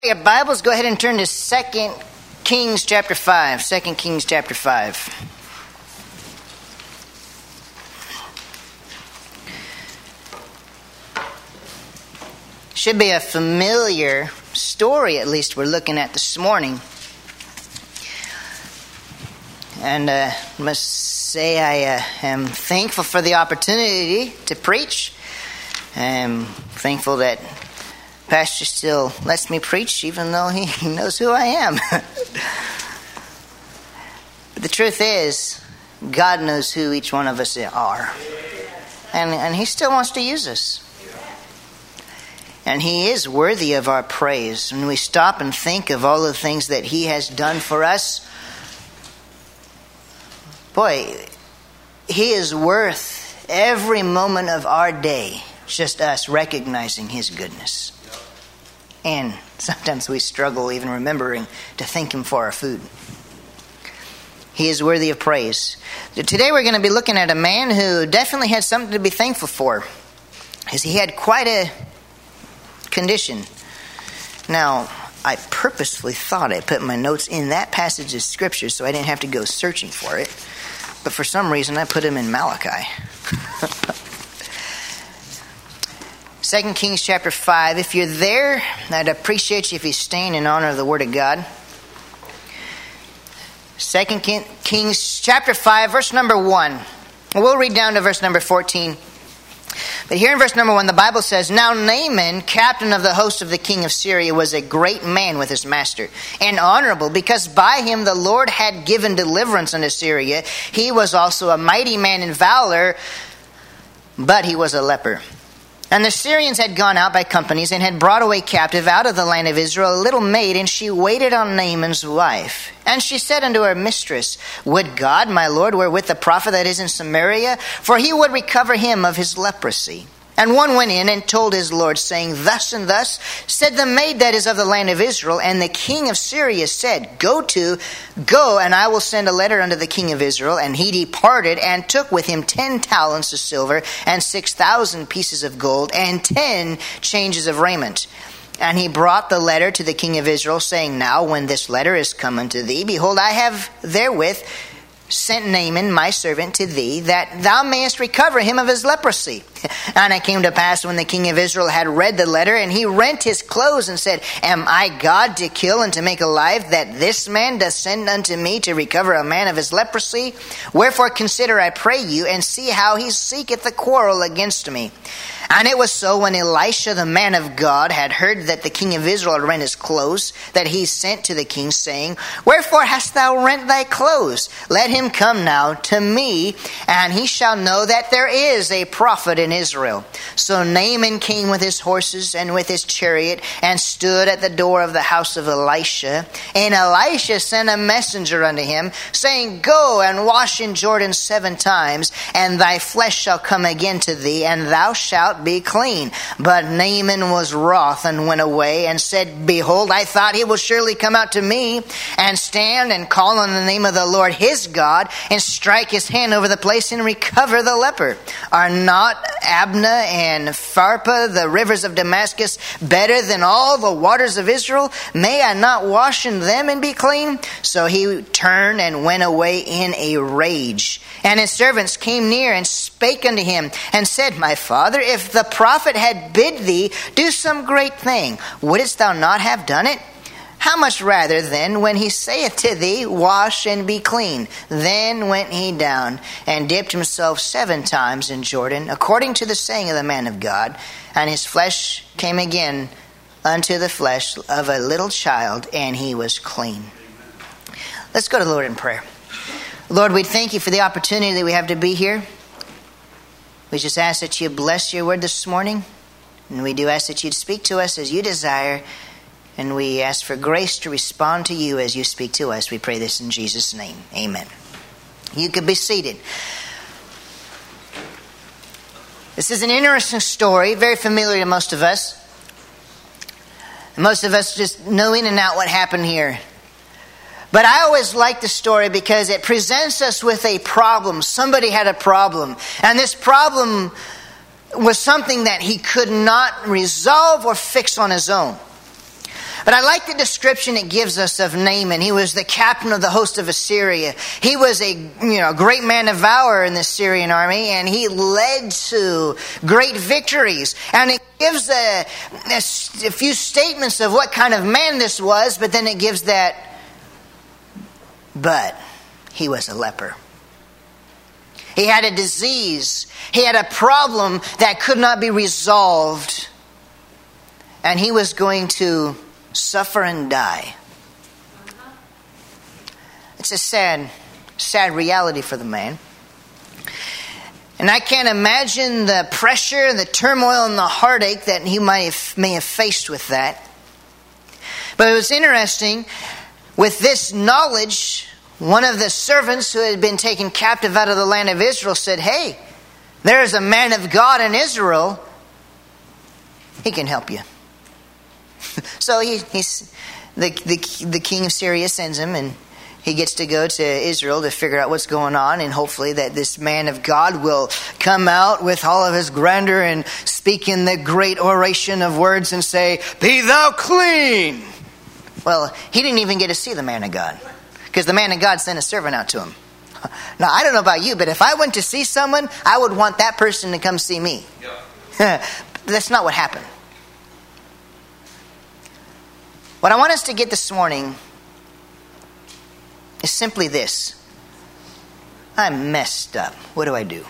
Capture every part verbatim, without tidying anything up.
Your Bibles, go ahead and turn to Second Kings chapter five. Second Kings chapter five. Should be a familiar story, at least we're looking at this morning. And uh, I must say I uh, am thankful for the opportunity to preach. I'm thankful that Pastor still lets me preach, even though he knows who I am. But the truth is, God knows who each one of us are. And, and He still wants to use us. And He is worthy of our praise. When we stop and think of all the things that He has done for us, boy, He is worth every moment of our day. It's just us recognizing His goodness. And sometimes we struggle even remembering to thank Him for our food. He is worthy of praise. Today we're going to be looking at a man who definitely had something to be thankful for, because he had quite a condition. Now, I purposefully thought I put my notes in that passage of Scripture so I didn't have to go searching for it. But for some reason I put him in Malachi. Second Kings chapter five. If you're there, I'd appreciate you if you stand in honor of the Word of God. Second Kings chapter five, verse number one. We'll read down to verse number fourteen. But here in verse number one, the Bible says, Now Naaman, captain of the host of the king of Syria, was a great man with his master, and honorable, because by him the Lord had given deliverance unto Syria. He was also a mighty man in valor, but he was a leper. And the Syrians had gone out by companies and had brought away captive out of the land of Israel a little maid, and she waited on Naaman's wife. And she said unto her mistress, Would God, my Lord, were with the prophet that is in Samaria, for he would recover him of his leprosy. And one went in and told his Lord, saying, Thus and thus said the maid that is of the land of Israel. And the king of Syria said, Go to, go, and I will send a letter unto the king of Israel. And he departed and took with him ten talents of silver and six thousand pieces of gold and ten changes of raiment. And he brought the letter to the king of Israel, saying, Now when this letter is come unto thee, behold, I have therewith sent Naaman my servant to thee, that thou mayest recover him of his leprosy. And it came to pass, when the king of Israel had read the letter, and he rent his clothes and said, Am I God to kill and to make alive, that this man doth send unto me to recover a man of his leprosy? Wherefore consider, I pray you, and see how he seeketh the quarrel against me. And it was so, when Elisha the man of God had heard that the king of Israel had rent his clothes, that he sent to the king, saying, Wherefore hast thou rent thy clothes? Let him come now to me, and he shall know that there is a prophet in Israel. So Naaman came with his horses and with his chariot, and stood at the door of the house of Elisha. And Elisha sent a messenger unto him, saying, Go and wash in Jordan seven times, and thy flesh shall come again to thee, and thou shalt be clean. But Naaman was wroth, and went away, and said, Behold, I thought he will surely come out to me, and stand and call on the name of the Lord his God, and strike his hand over the place, and recover the leper. Are not Abna and Pharpah, the rivers of Damascus, better than all the waters of Israel? May I not wash in them and be clean? So he turned and went away in a rage. And his servants came near and spake unto him, and said, My father, if the prophet had bid thee do some great thing, wouldest thou not have done it? How much rather then, when he saith to thee, Wash and be clean? Then went he down and dipped himself seven times in Jordan, according to the saying of the man of God, and his flesh came again unto the flesh of a little child, and he was clean. Let's go to the Lord in prayer. Lord, we thank you for the opportunity that we have to be here. We just ask that you bless your word this morning. And we do ask that you'd speak to us as you desire. And we ask for grace to respond to you as you speak to us. We pray this in Jesus' name. Amen. You could be seated. This is an interesting story, very familiar to most of us. Most of us just know in and out what happened here. But I always like the story because it presents us with a problem. Somebody had a problem. And this problem was something that he could not resolve or fix on his own. But I like the description it gives us of Naaman. He was the captain of the host of Assyria. He was a you know great man of valor in the Syrian army, and he led to great victories. And it gives a, a, a few statements of what kind of man this was, but then it gives that, but he was a leper. He had a disease. He had a problem that could not be resolved. And he was going to suffer and die. It's a sad, sad reality for the man. And I can't imagine the pressure, the turmoil, and the heartache that he might have, may have faced with that. But it was interesting, with this knowledge, one of the servants who had been taken captive out of the land of Israel said, hey, there's a man of God in Israel. He can help you. So he, he's the, the the king of Syria sends him, and he gets to go to Israel to figure out what's going on, and hopefully that this man of God will come out with all of his grandeur and speak in the great oration of words and say, "Be thou clean." Well, he didn't even get to see the man of God, because the man of God sent a servant out to him. Now, I don't know about you, but if I went to see someone, I would want that person to come see me. Yeah. That's not what happened. What I want us to get this morning is simply this. I'm messed up. What do I do?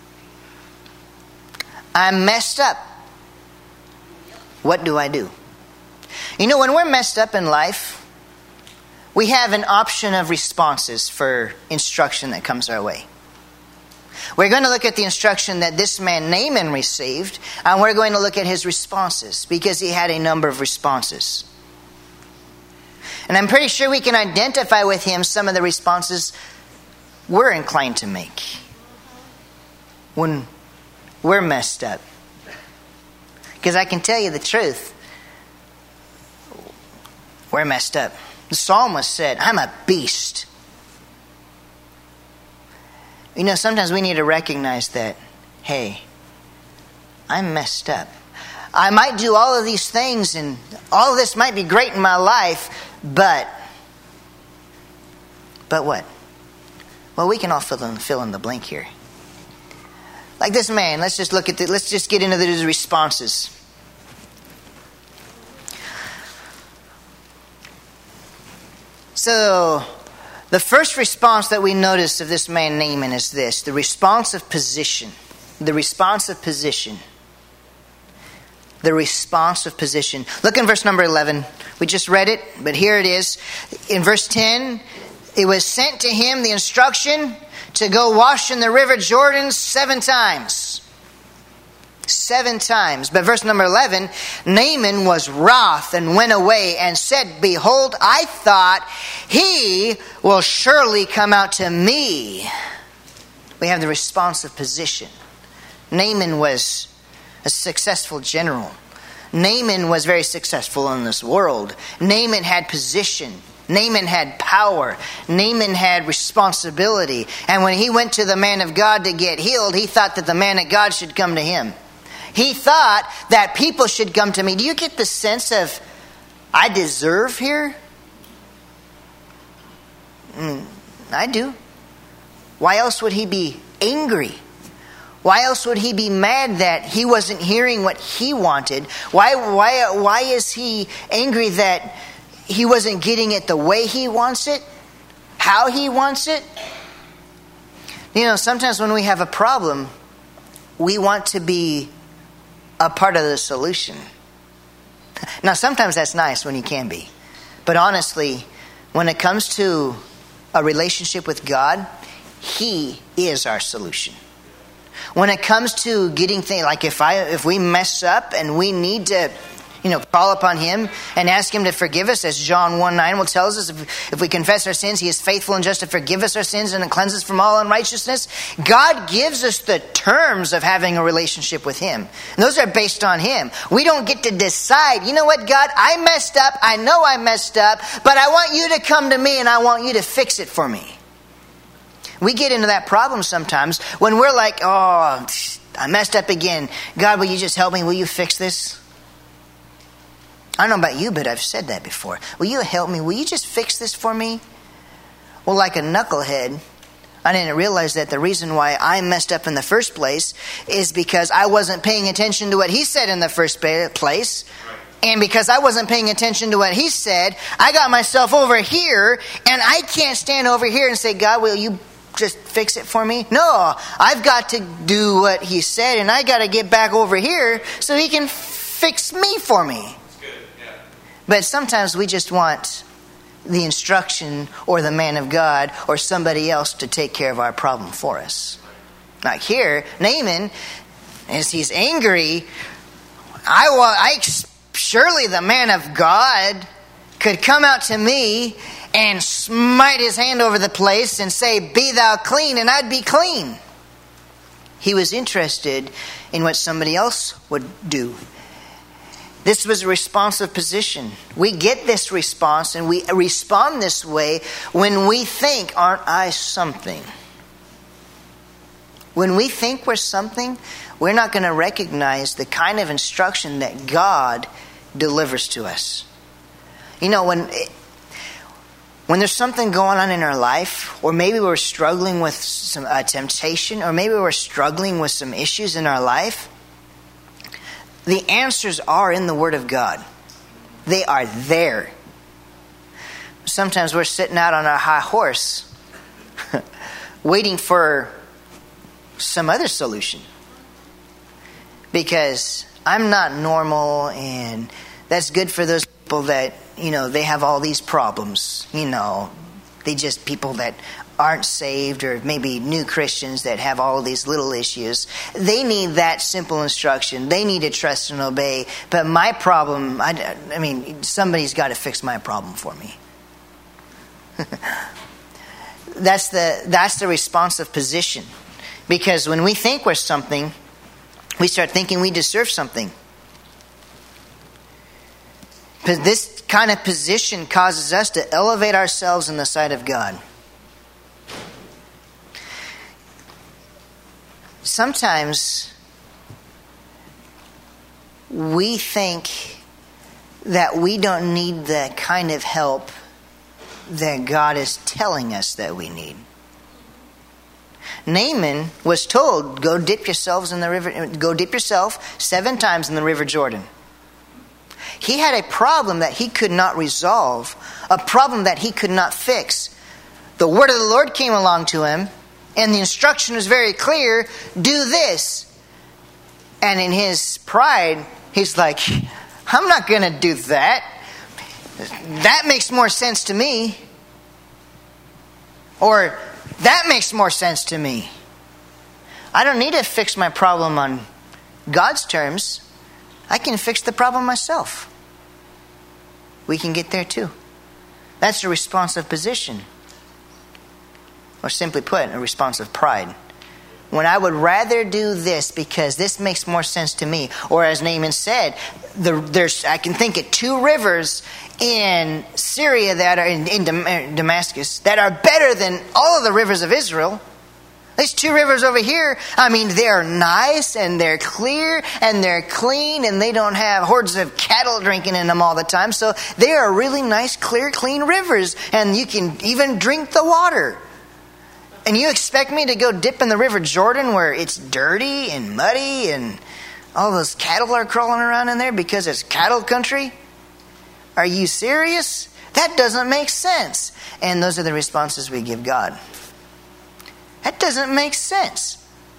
I'm messed up. What do I do? You know, when we're messed up in life, we have an option of responses for instruction that comes our way. We're going to look at the instruction that this man Naaman received, and we're going to look at his responses, because he had a number of responses. And I'm pretty sure we can identify with him some of the responses we're inclined to make when we're messed up. Because I can tell you the truth, we're messed up. The psalmist said, I'm a beast. You know, sometimes we need to recognize that, hey, I'm messed up. I might do all of these things and all of this might be great in my life, but, but what? Well, we can all fill in, fill in the blank here. Like this man, let's just look at the, let's just get into these responses. So, the first response that we notice of this man Naaman is this, the response of position. The response of position. The response of position. Look in verse number eleven. We just read it, but here it is. In verse ten, it was sent to him the instruction to go wash in the river Jordan seven times. Seven times. But verse number eleven, Naaman was wroth and went away and said, Behold, I thought he will surely come out to me. We have the response of position. Naaman was a successful general. Naaman was very successful in this world. Naaman had position. Naaman had power. Naaman had responsibility. And when he went to the man of God to get healed, he thought that the man of God should come to him. He thought that people should come to me. Do you get the sense of, I deserve here? Mm, I do. Why else would he be angry? Why else would he be mad that he wasn't hearing what he wanted? Why, why, why is he angry that he wasn't getting it the way he wants it? How he wants it? You know, sometimes when we have a problem, we want to be a part of the solution. Now, sometimes that's nice when you can be. But honestly, when it comes to a relationship with God, He is our solution. When it comes to getting things, like if I if we mess up and we need to, you know, call upon Him and ask Him to forgive us, as John one nine will tells us, if, if we confess our sins, He is faithful and just to forgive us our sins and to cleanse us from all unrighteousness. God gives us the terms of having a relationship with Him. And those are based on Him. We don't get to decide, you know what, God, I messed up. I know I messed up, but I want you to come to me and I want you to fix it for me. We get into that problem sometimes when we're like, oh, I messed up again. God, will you just help me? Will you fix this? I don't know about you, but I've said that before. Will you help me? Will you just fix this for me? Well, like a knucklehead, I didn't realize that the reason why I messed up in the first place is because I wasn't paying attention to what he said in the first place. And because I wasn't paying attention to what he said, I got myself over here, and I can't stand over here and say, God, will you just fix it for me? No, I've got to do what he said, and I got to get back over here so he can fix me for me. That's good. Yeah. But sometimes we just want the instruction or the man of God or somebody else to take care of our problem for us. Like here, Naaman, as he's angry, I, I surely the man of God could come out to me and smite his hand over the place and say, be thou clean, and I'd be clean. He was interested in what somebody else would do. This was a responsive position. We get this response and we respond this way when we think, aren't I something? When we think we're something, we're not going to recognize the kind of instruction that God delivers to us. You know, when when there's something going on in our life, or maybe we're struggling with some uh, temptation, or maybe we're struggling with some issues in our life, the answers are in the Word of God. They are there. Sometimes we're sitting out on our high horse, waiting for some other solution. Because I'm not normal, and that's good for those people that, you know, they have all these problems. You know, they just people that aren't saved, or maybe new Christians that have all these little issues. They need that simple instruction. They need to trust and obey. But my problem, I, I mean, somebody's got to fix my problem for me. That's the that's the responsive position. Because when we think we're something, we start thinking we deserve something. This kind of position causes us to elevate ourselves in the sight of God. Sometimes we think that we don't need the kind of help that God is telling us that we need. Naaman was told, go dip yourselves in the river, go dip yourself seven times in the river Jordan. He had a problem that he could not resolve, a problem that he could not fix. The word of the Lord came along to him, and the instruction was very clear, do this. And in his pride, he's like, I'm not going to do that. That makes more sense to me. Or, that makes more sense to me. I don't need to fix my problem on God's terms. I can fix the problem myself. We can get there too. That's a responsive position. Or simply put, a responsive pride. When I would rather do this because this makes more sense to me. Or as Naaman said, the, there's I can think of two rivers in Syria that are in, in Damascus that are better than all of the rivers of Israel. These two rivers over here, I mean, they're nice and they're clear and they're clean and they don't have hordes of cattle drinking in them all the time. So they are really nice, clear, clean rivers, and you can even drink the water. And you expect me to go dip in the river Jordan where it's dirty and muddy and all those cattle are crawling around in there because it's cattle country? Are you serious? That doesn't make sense. And those are the responses we give God. That doesn't make sense.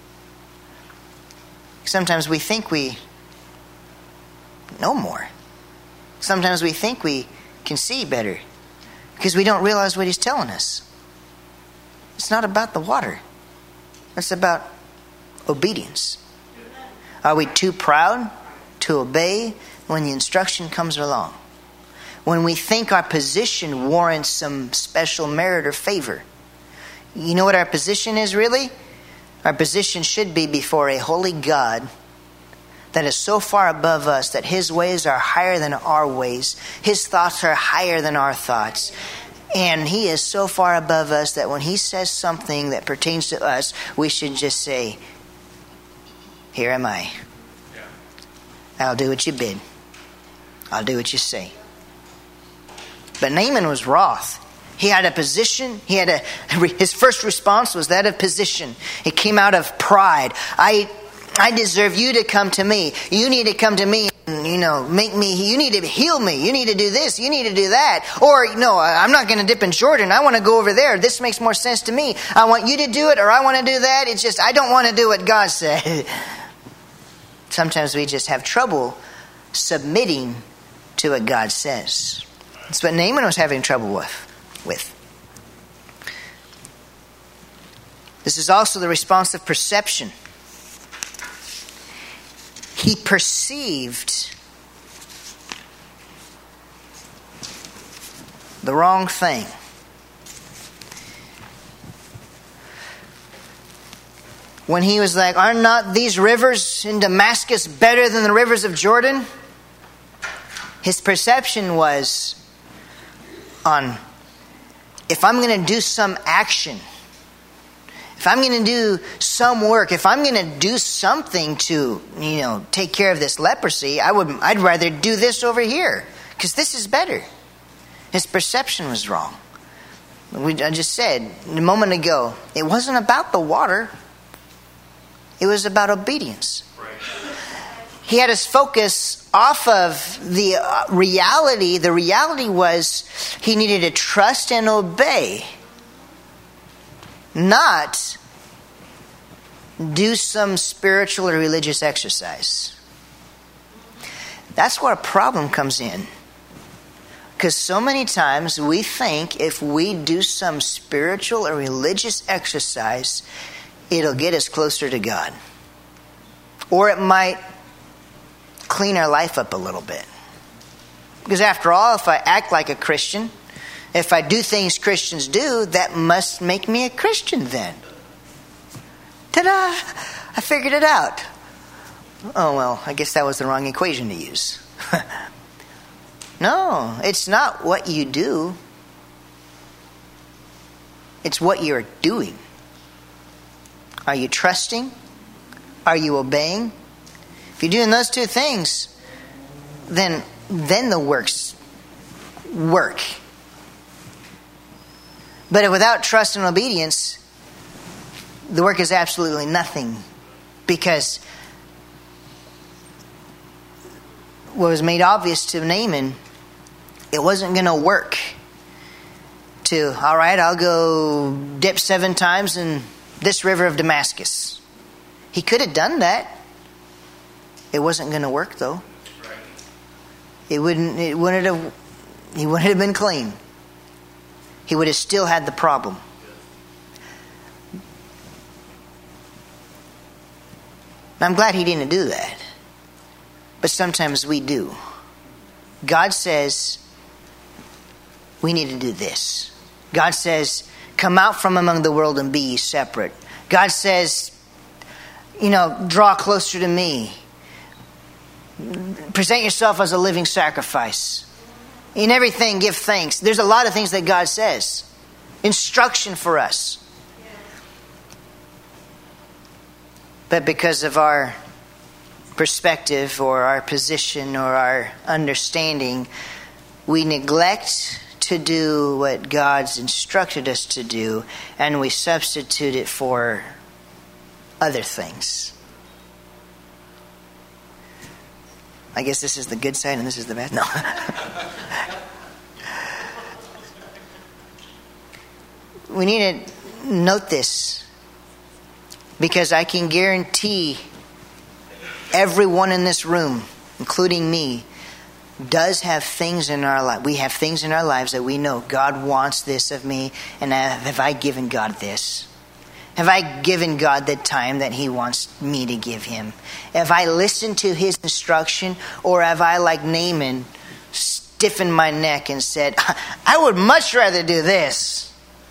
Sometimes we think we know more. Sometimes we think we can see better because we don't realize what He's telling us. It's not about the water. It's about obedience. Are we too proud to obey when the instruction comes along? When we think our position warrants some special merit or favor? You know what our position is really? Our position should be before a holy God that is so far above us that His ways are higher than our ways. His thoughts are higher than our thoughts. And He is so far above us that when He says something that pertains to us, we should just say, here am I. I'll do what you bid. I'll do what you say. But Naaman was wroth. He had a position. He had a. His first response was that of position. It came out of pride. I, I deserve you to come to me. You need to come to me and, you know, make me. You need to heal me. You need to do this. You need to do that. Or no, I'm not going to dip in Jordan. I want to go over there. This makes more sense to me. I want you to do it, or I want to do that. It's just I don't want to do what God said. Sometimes we just have trouble submitting to what God says. That's what Naaman was having trouble with. with. This is also the response of perception. He perceived the wrong thing. When he was like, are not these rivers in Damascus better than the rivers of Jordan? His perception was on, if I'm going to do some action, if I'm going to do some work, if I'm going to do something to, you know, take care of this leprosy, I would, I'd rather do this over here because this is better. His perception was wrong. We, I just said a moment ago, it wasn't about the water. It was about obedience. He had his focus off of the reality. The reality was he needed to trust and obey, not do some spiritual or religious exercise. That's where a problem comes in. Because so many times we think if we do some spiritual or religious exercise, it'll get us closer to God. Or it might clean our life up a little bit. Because after all, if I act like a Christian, if I do things Christians do, that must make me a Christian then. Ta-da! I figured it out. Oh, well, I guess that was the wrong equation to use. No, it's not what you do. It's what you're doing. Are you trusting? Are you obeying? If you're doing those two things, then then the works work. But without trust and obedience, the work is absolutely nothing. Because what was made obvious to Naaman, it wasn't going to work. To, all right, I'll go dip seven times in this river of Damascus. He could have done that. It wasn't going to work, though. It wouldn't. It wouldn't have. He wouldn't have been clean. He would have still had the problem. I'm glad he didn't do that. But sometimes we do. God says we need to do this. God says, come out from among the world and be ye separate. God says, you know, draw closer to me. Present yourself as a living sacrifice. In everything, give thanks. There's a lot of things that God says. Instruction for us. But because of our perspective or our position or our understanding, we neglect to do what God's instructed us to do, and we substitute it for other things. I guess this is the good side and this is the bad. No. We need to note this, because I can guarantee everyone in this room, including me, does have things in our life. We have things in our lives that we know God wants this of me, and have I given God this? Have I given God the time that He wants me to give Him? Have I listened to His instruction, or have I, like Naaman, stiffened my neck and said, I would much rather do this?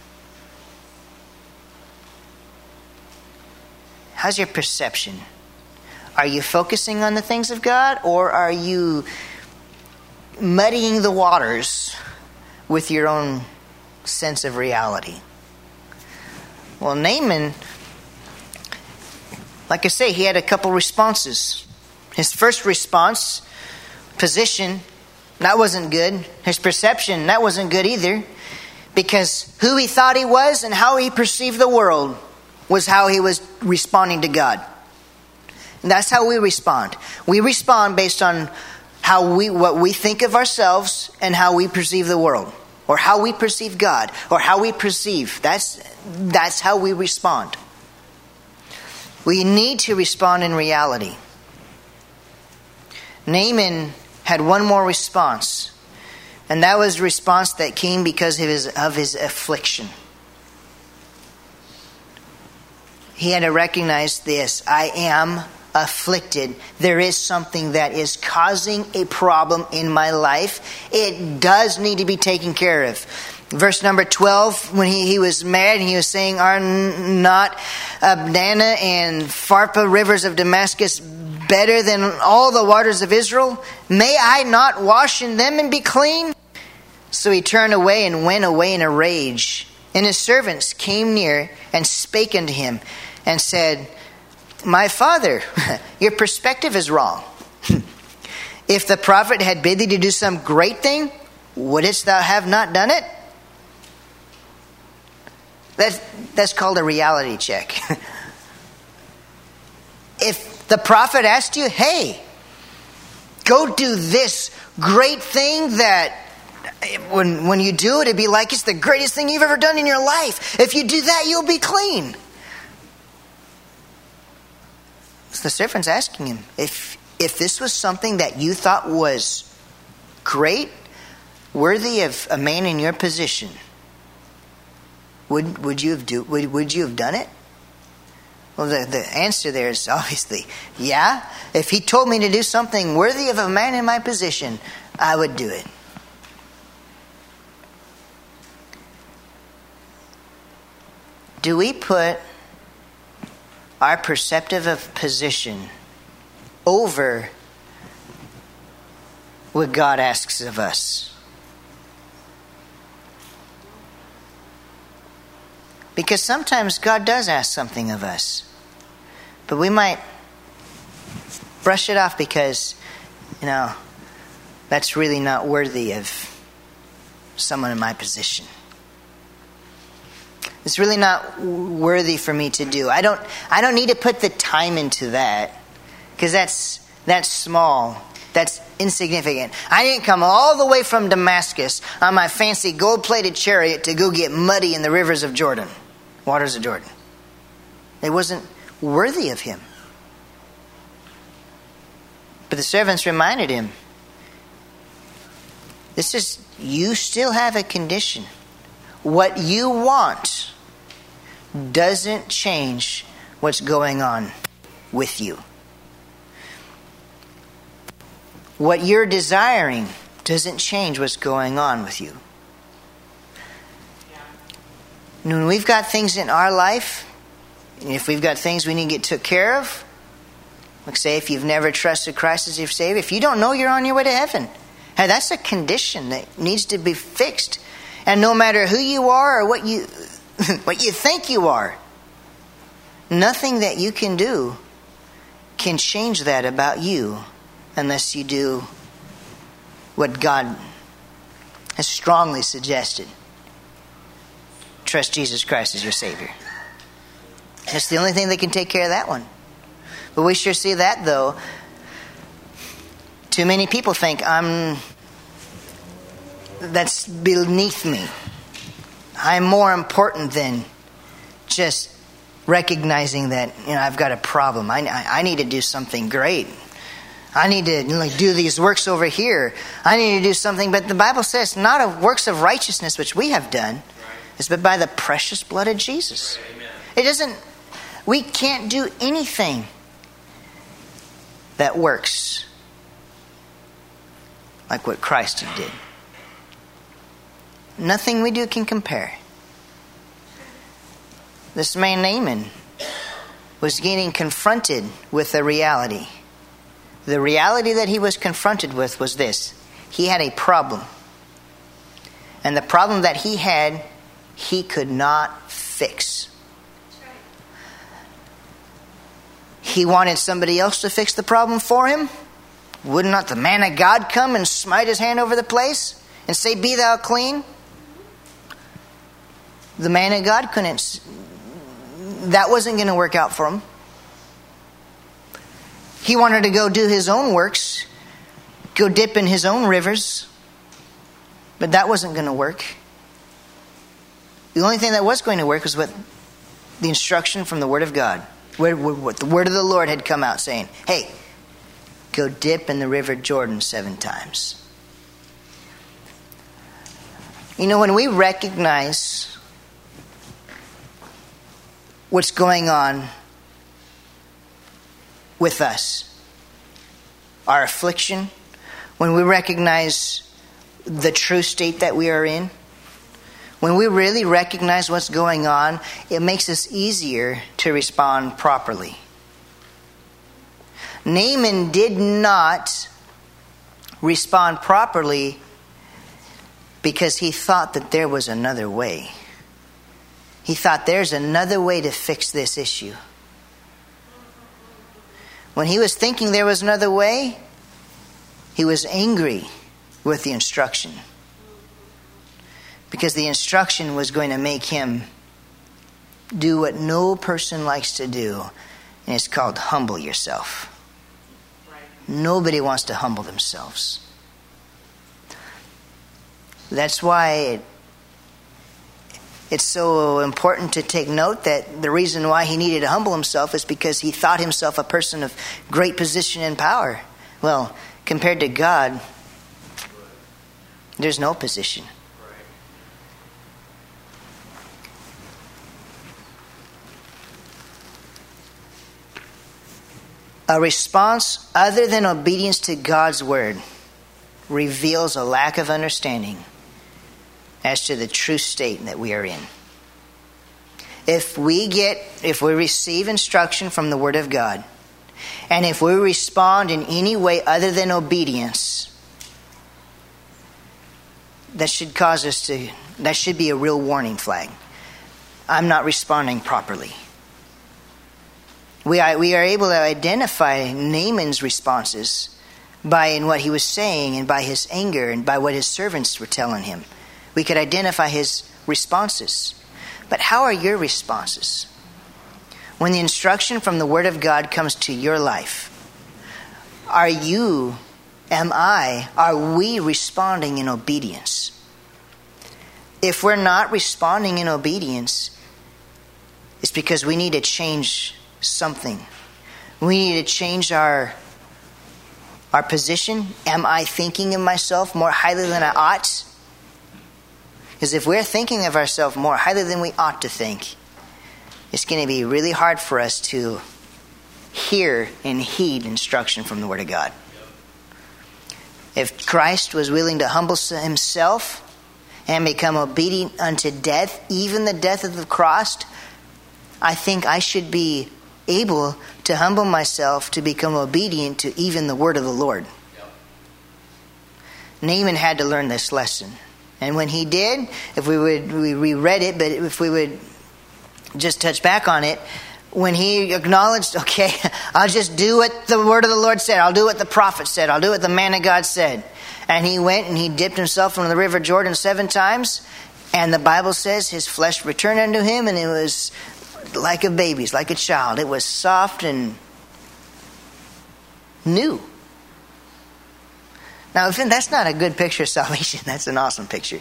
How's your perception? Are you focusing on the things of God, or are you muddying the waters with your own sense of reality? Well, Naaman, like I say, he had a couple responses. His first response, position, That wasn't good. His perception, that wasn't good either. Because who he thought he was and how he perceived the world was how he was responding to God. And that's how we respond. We respond based on how we what we think of ourselves and how we perceive the world. Or how we perceive God. Or how we perceive. That's, that's how we respond. We need to respond in reality. Naaman had one more response. And that was a response that came because of his, of his affliction. He had to recognize this. I am afflicted. There is something that is causing a problem in my life. It does need to be taken care of. Verse number twelve, when he, he was mad, and he was saying, are not Abana and Pharpar rivers of Damascus better than all the waters of Israel? May I not wash in them and be clean? So he turned away and went away in a rage. And his servants came near and spake unto him and said, my father, your perspective is wrong. If the prophet had bid thee to do some great thing, wouldst thou have not done it? That's, that's called a reality check. If the prophet asked you, hey, go do this great thing that when, when you do it, it'd be like it's the greatest thing you've ever done in your life. If you do that, you'll be clean. So the servant's asking him, if if this was something that you thought was great, worthy of a man in your position, would would you have do would, would you have done it? Well, the, the answer there is obviously, yeah. If he told me to do something worthy of a man in my position, I would do it. Do we put our perceptive of position over what God asks of us? Because sometimes God does ask something of us, but we might brush it off because, you know, that's really not worthy of someone in my position. It's really not worthy for me to do. I don't I don't need to put the time into that, because that's that's small. That's insignificant. I didn't come all the way from Damascus on my fancy gold-plated chariot to go get muddy in the rivers of Jordan, waters of Jordan. It wasn't worthy of him. But the servants reminded him, this is, you still have a condition. What you want doesn't change what's going on with you. What you're desiring doesn't change what's going on with you. When we've got things in our life, if we've got things we need to get took care of, like say if you've never trusted Christ as your Savior, if you don't know you're on your way to heaven, hey, that's a condition that needs to be fixed. And no matter who you are or what you what you think you are, nothing that you can do can change that about you unless you do what God has strongly suggested. Trust Jesus Christ as your Savior. That's the only thing that can take care of that one. But we sure see that, though. Too many people think I'm that's beneath me. I'm more important than just recognizing that, you know, I've got a problem. I, I, I need to do something great. I need to like do these works over here. I need to do something. But the Bible says not of works of righteousness which we have done, right. It's but by the precious blood of Jesus. Right. It doesn't. We can't do anything that works like what Christ did. Nothing we do can compare. This man Naaman was getting confronted with a reality. The reality that he was confronted with was this. He had a problem. And the problem that he had, he could not fix. He wanted somebody else to fix the problem for him, would not the man of God come and smite his hand over the place and say, be thou clean? The man of God couldn't. That wasn't going to work out for him. He wanted to go do his own works, go dip in his own rivers, but that wasn't going to work. The only thing that was going to work was what the instruction from the Word of God, where, what the Word of the Lord had come out saying, hey, go dip in the river Jordan seven times. You know, when we recognize what's going on with us, our affliction, when we recognize the true state that we are in, when we really recognize what's going on, it makes us easier to respond properly. Naaman did not respond properly because he thought that there was another way. He thought there's another way to fix this issue. When he was thinking there was another way, he was angry with the instruction. Because the instruction was going to make him do what no person likes to do. And it's called humble yourself. Right. Nobody wants to humble themselves. That's why it, it's so important to take note that the reason why he needed to humble himself is because he thought himself a person of great position and power. Well, compared to God, there's no position. A response other than obedience to God's word reveals a lack of understanding as to the true state that we are in. If we get, if we receive instruction from the Word of God, and if we respond in any way other than obedience, that should cause us to, that should be a real warning flag. I'm not responding properly. We are, we are able to identify Naaman's responses by in what he was saying and by his anger and by what his servants were telling him. We could identify his responses. But how are your responses? When the instruction from the Word of God comes to your life, are you, am I, are we responding in obedience? If we're not responding in obedience, it's because we need to change something. We need to change our our position. Am I thinking of myself more highly than I ought? Because if we're thinking of ourselves more highly than we ought to think, it's going to be really hard for us to hear and heed instruction from the Word of God. If Christ was willing to humble himself and become obedient unto death, even the death of the cross, I think I should be able to humble myself to become obedient to even the word of the Lord. Yep. Naaman had to learn this lesson. And when he did, if we would, we reread it, but if we would just touch back on it, when he acknowledged, okay, I'll just do what the word of the Lord said. I'll do what the prophet said. I'll do what the man of God said. And he went and he dipped himself in the river Jordan seven times. And the Bible says his flesh returned unto him, and it was like a baby's, like a child. It was soft and new. Now, if that's not a good picture of salvation, that's an awesome picture.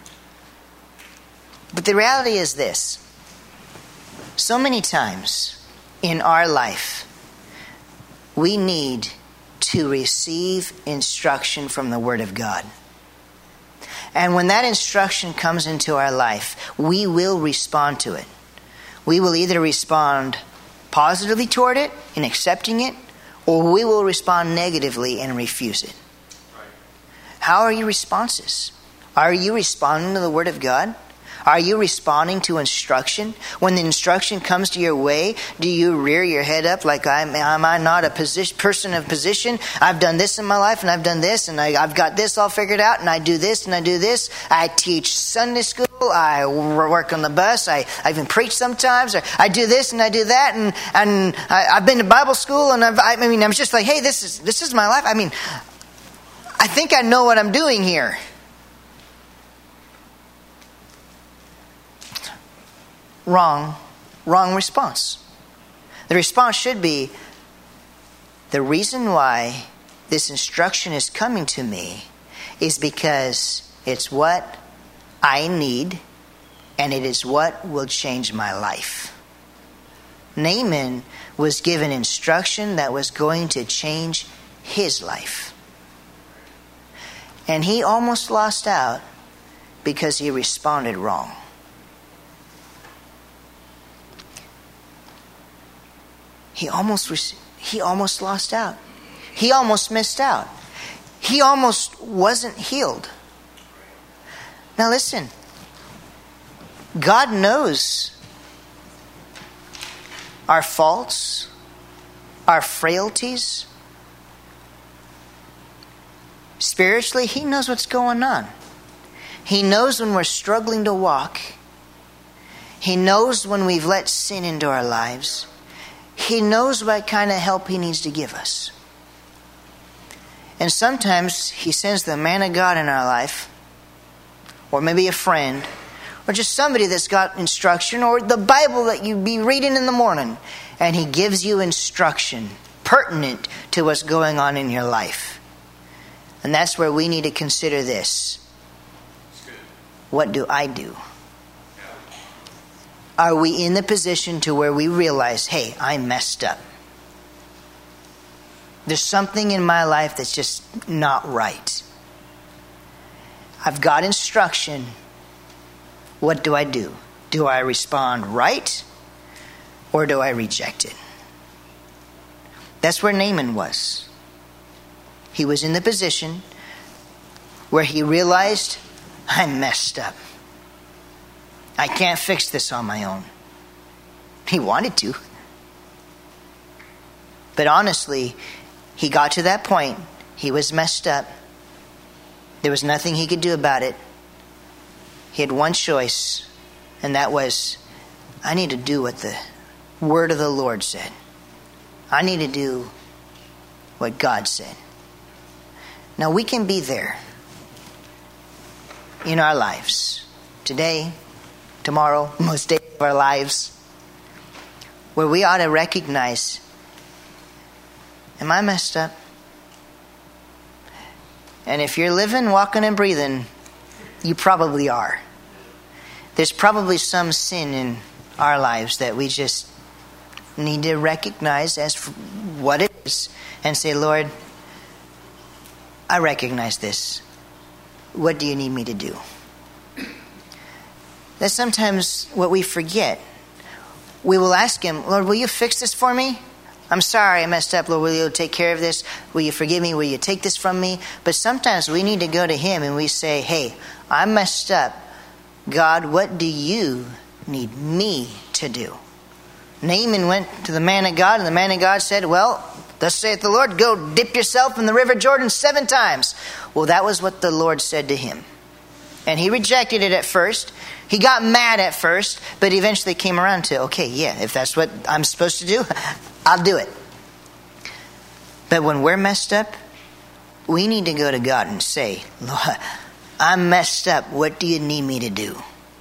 But the reality is this. So many times in our life, we need to receive instruction from the Word of God. And when that instruction comes into our life, we will respond to it. We will either respond positively toward it in accepting it, or we will respond negatively and refuse it. How are your responses? Are you responding to the Word of God? Are you responding to instruction? When the instruction comes to your way, do you rear your head up like, I'm, am I not a position, person of position? I've done this in my life, and I've done this, and I, I've got this all figured out, and I do this, and I do this. I teach Sunday school. I work on the bus. I, I even preach sometimes. Or I do this, and I do that, and, and I, I've been to Bible school, and I've, I mean, I'm just like, hey, this is this is my life. I mean, I think I know what I'm doing here. Wrong, wrong response. The response should be, the reason why this instruction is coming to me is because it's what I need, and it is what will change my life. Naaman was given instruction that was going to change his life. And he almost lost out because he responded wrong. He almost he almost lost out. He almost missed out. He almost wasn't healed. Now listen. God knows our faults, our frailties. Spiritually, He knows what's going on. He knows when we're struggling to walk. He knows when we've let sin into our lives. He knows what kind of help He needs to give us. And sometimes He sends the man of God in our life, or maybe a friend, or just somebody that's got instruction, or the Bible that you be reading in the morning, and He gives you instruction pertinent to what's going on in your life. And that's where we need to consider this. What do I do? Are we in the position to where we realize, hey, I messed up? There's something in my life that's just not right. I've got instruction. What do I do? Do I respond right, or do I reject it? That's where Naaman was. He was in the position where he realized, I messed up. I can't fix this on my own. He wanted to. But honestly, he got to that point. He was messed up. There was nothing he could do about it. He had one choice, and that was, I need to do what the word of the Lord said. I need to do what God said. Now we can be there in our lives. Today, tomorrow, most days of our lives, where we ought to recognize, am I messed up? And if you're living, walking, and breathing, you probably are. There's probably some sin in our lives that we just need to recognize as what it is and say, Lord, I recognize this. What do you need me to do? That's sometimes what we forget. We will ask Him, Lord, will you fix this for me? I'm sorry I messed up. Lord, will you take care of this? Will you forgive me? Will you take this from me? But sometimes we need to go to Him and we say, hey, I messed up. God, what do you need me to do? Naaman went to the man of God, and the man of God said, well, thus saith the Lord, go dip yourself in the river Jordan seven times. Well, that was what the Lord said to him. And he rejected it at first. He got mad at first, but eventually came around to, okay, yeah, if that's what I'm supposed to do, I'll do it. But when we're messed up, we need to go to God and say, Lord, I'm messed up. What do you need me to do?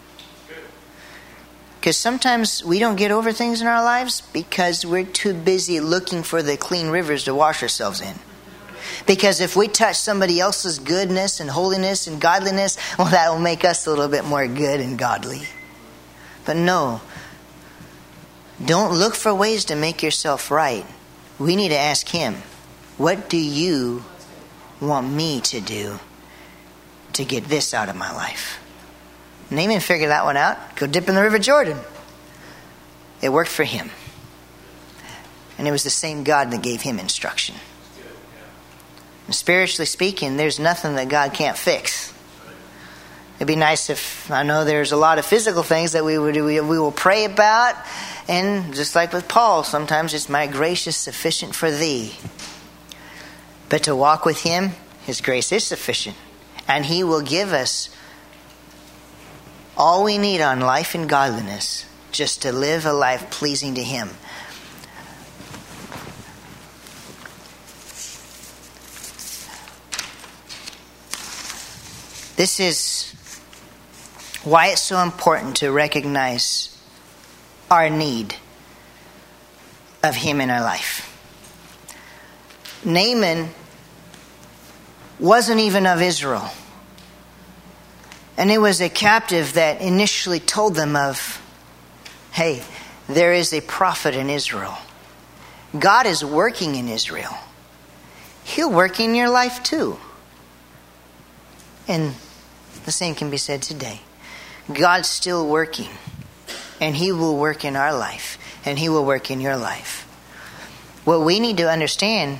Because sometimes we don't get over things in our lives because we're too busy looking for the clean rivers to wash ourselves in. Because if we touch somebody else's goodness and holiness and godliness, well, that will make us a little bit more good and godly. But no, don't look for ways to make yourself right. We need to ask Him, what do you want me to do to get this out of my life? Naaman figured that one out. Go dip in the river Jordan. It worked for him. And it was the same God that gave him instruction. And spiritually speaking, there's nothing that God can't fix. It'd be nice if, I know there's a lot of physical things that we would we, we will pray about, and just like with Paul, sometimes it's my grace is sufficient for thee. But to walk with him, his grace is sufficient, and he will give us all we need on life and godliness, just to live a life pleasing to him. This is why it's so important to recognize our need of him in our life. Naaman wasn't even of Israel. And it was a captive that initially told them of, hey, there is a prophet in Israel. God is working in Israel. He'll work in your life too. And the same can be said today. God's still working. And he will work in our life. And he will work in your life. What we need to understand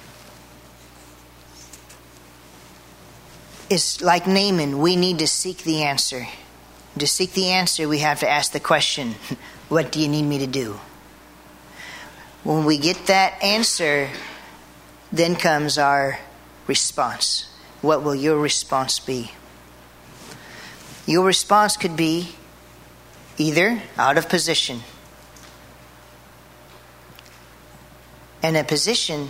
is, like Naaman, we need to seek the answer. To seek the answer, we have to ask the question, what do you need me to do? When we get that answer, then comes our response. What will your response be? Your response could be either out of position. And a position,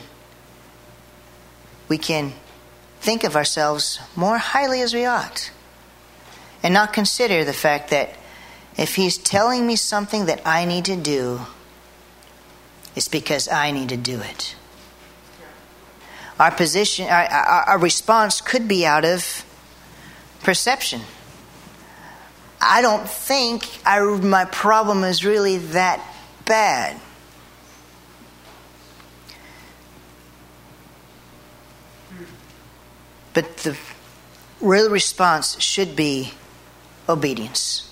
we can think of ourselves more highly as we ought, and not consider the fact that if he's telling me something that I need to do, it's because I need to do it. Our position, our, our, our response could be out of perception. I don't think I, my problem is really that bad. But the real response should be obedience.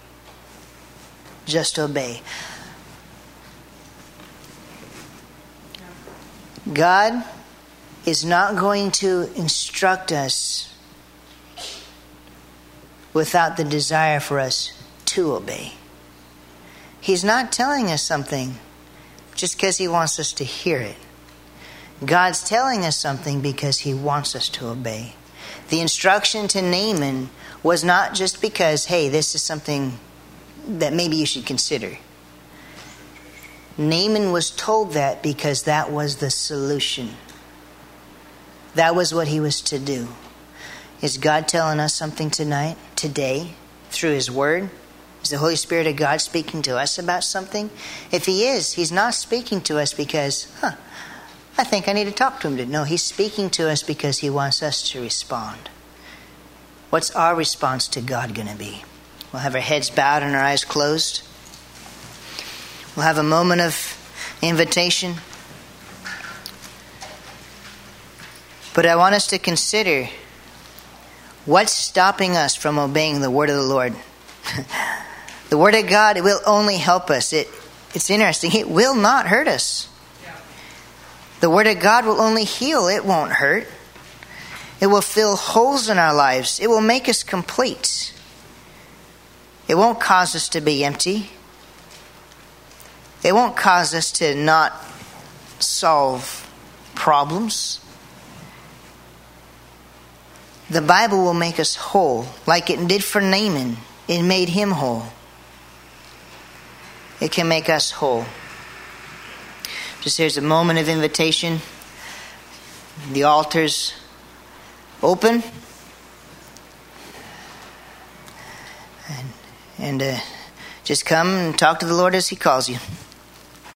Just obey. God is not going to instruct us without the desire for us to obey. He's not telling us something just because he wants us to hear it. God's telling us something because he wants us to obey. The instruction to Naaman was not just because, hey, this is something that maybe you should consider. Naaman was told that because that was the solution. That was what he was to do. Is God telling us something tonight, today, through his word? Is the Holy Spirit of God speaking to us about something? If he is, he's not speaking to us because, huh, I think I need to talk to him. No, he's speaking to us because he wants us to respond. What's our response to God going to be? We'll have our heads bowed and our eyes closed. We'll have a moment of invitation. But I want us to consider what's stopping us from obeying the word of the Lord. The word of God, it will only help us. It, it's interesting. It will not hurt us. The word of God will only heal. It won't hurt. It will fill holes in our lives. It will make us complete. It won't cause us to be empty. It won't cause us to not solve problems. The Bible will make us whole, like it did for Naaman. It made him whole. It can make us whole. Just here's a moment of invitation. The altar's open. And, and uh, just come and talk to the Lord as he calls you.